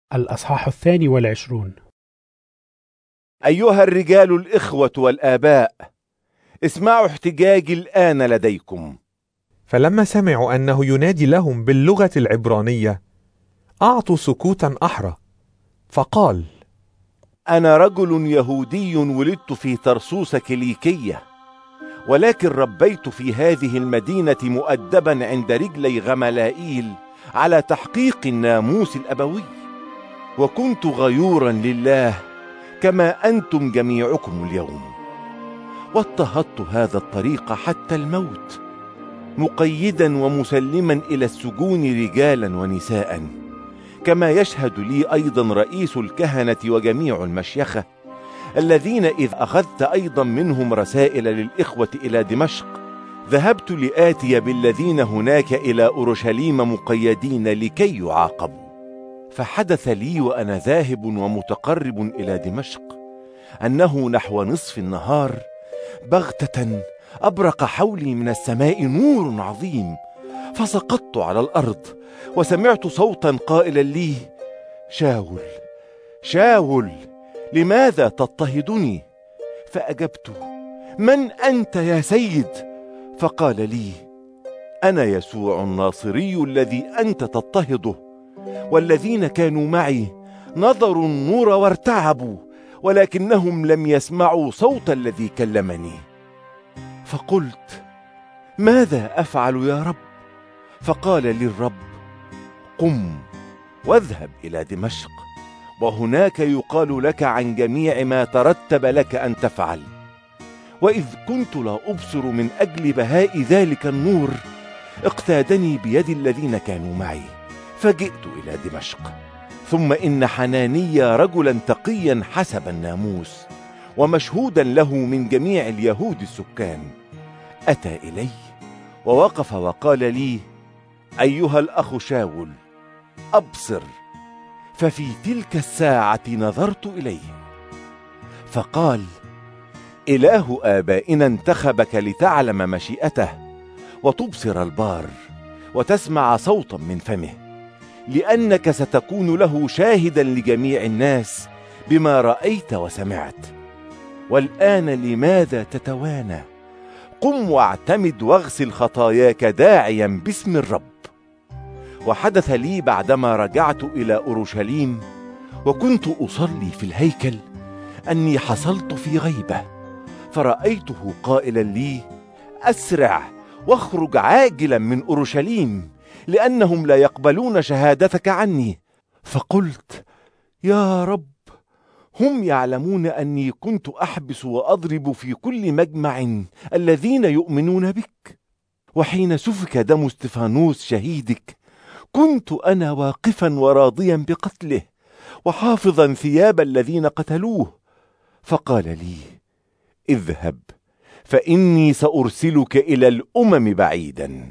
الأصحاح 22. أيها الرجال الإخوة والآباء، اسمعوا احتجاجي الآن لديكم. فلما سمعوا أنه ينادي لهم باللغة العبرانية أعطوا سكوتا أحرى، فقال: أنا رجل يهودي ولدت في طرسوس كيليكية، ولكن ربيت في هذه المدينة مؤدبا عند رجلي غملائيل على تحقيق الناموس الأبوي، وكنت غيورا لله كما أنتم جميعكم اليوم، واضطهدت هذا الطريق حتى الموت، مقيدا ومسلما إلى السجون رجالا ونساء، كما يشهد لي أيضا رئيس الكهنة وجميع المشيخة، الذين إذ أخذت أيضا منهم رسائل للإخوة إلى دمشق، ذهبت لآتي بالذين هناك إلى أورشليم مقيدين لكي يعاقبوا. فحدث لي وأنا ذاهب ومتقرب إلى دمشق أنه نحو نصف النهار بغتة أبرق حولي من السماء نور عظيم، فسقطت على الأرض وسمعت صوتا قائلا لي: شاول شاول، لماذا تضطهدني؟ فأجبت: من أنت يا سيد؟ فقال لي: أنا يسوع الناصري الذي أنت تضطهده، والذين كانوا معي نظروا النور وارتعبوا، ولكنهم لم يسمعوا صوت الذي كلمني. فقلت: ماذا أفعل يا رب؟ فقال لي الرب: قم واذهب إلى دمشق، وهناك يقال لك عن جميع ما ترتب لك أن تفعل. وإذ كنت لا أبصر من أجل بهاء ذلك النور، اقتادني بيد الذين كانوا معي، فجئت إلى دمشق. ثم إن حنانيا رجلا تقيا حسب الناموس ومشهودا له من جميع اليهود السكان أتى إلي ووقف وقال لي: أيها الأخ شاول، أبصر. ففي تلك الساعة نظرت إليه، فقال: إله آبائنا انتخبك لتعلم مشيئته وتبصر البار وتسمع صوتا من فمه، لأنك ستكون له شاهدا لجميع الناس بما رأيت وسمعت. والآن لماذا تتوانى؟ قم واعتمد واغسل خطاياك داعيا باسم الرب. وحدث لي بعدما رجعت إلى أورشليم وكنت أصلي في الهيكل أني حصلت في غيبة، فرأيته قائلا لي: أسرع واخرج عاجلا من أورشليم، لأنهم لا يقبلون شهادتك عني. فقلت: يا رب، هم يعلمون أني كنت أحبس وأضرب في كل مجمع الذين يؤمنون بك، وحين سفك دم استفانوس شهيدك كنت أنا واقفا وراضيا بقتله وحافظا ثياب الذين قتلوه. فقال لي: اذهب، فإني سأرسلك إلى الأمم بعيدا.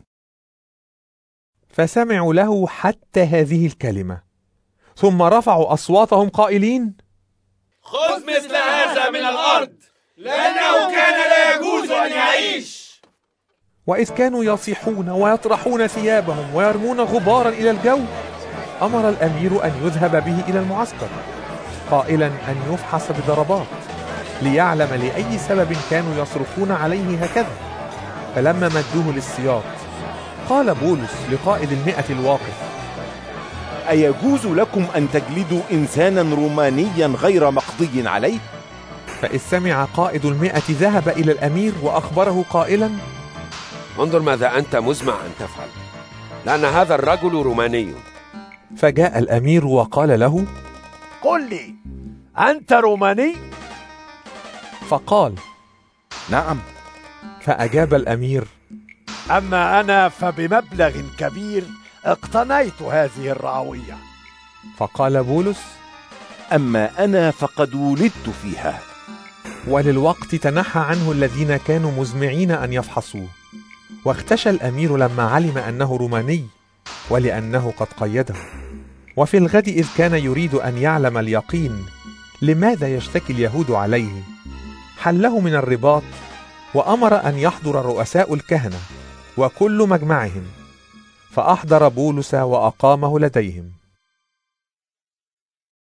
فسمعوا له حتى هذه الكلمة، ثم رفعوا أصواتهم قائلين: خذ مثل هذا من الأرض، لأنه كان لا يجوز أن يعيش. وإذ كانوا يصيحون ويطرحون ثيابهم ويرمون غبارا إلى الجو، أمر الأمير أن يذهب به إلى المعسكر، قائلا أن يفحص بضربات ليعلم لأي سبب كانوا يصرخون عليه هكذا. فلما مدوه للسياط قال بولس لقائد 100 الواقف: أيجوز لكم أن تجلدوا إنسانا رومانيا غير مقضي عليه؟ فإذ سمع قائد 100 ذهب إلى الأمير وأخبره قائلا: انظر ماذا أنت مزمع أن تفعل، لأن هذا الرجل روماني. فجاء الأمير وقال له: قل لي، أنت روماني؟ فقال: نعم. فأجاب الأمير: أما أنا فبمبلغ كبير اقتنيت هذه الرعوية. فقال بولس: أما أنا فقد ولدت فيها. وللوقت تنحى عنه الذين كانوا مزمعين أن يفحصوه، واختشى الأمير لما علم أنه روماني ولأنه قد قيده. وفي الغد إذ كان يريد أن يعلم اليقين لماذا يشتكي اليهود عليه، حله من الرباط وأمر أن يحضر رؤساء الكهنة وكل مجمعهم، فأحضر بولس وأقامه لديهم.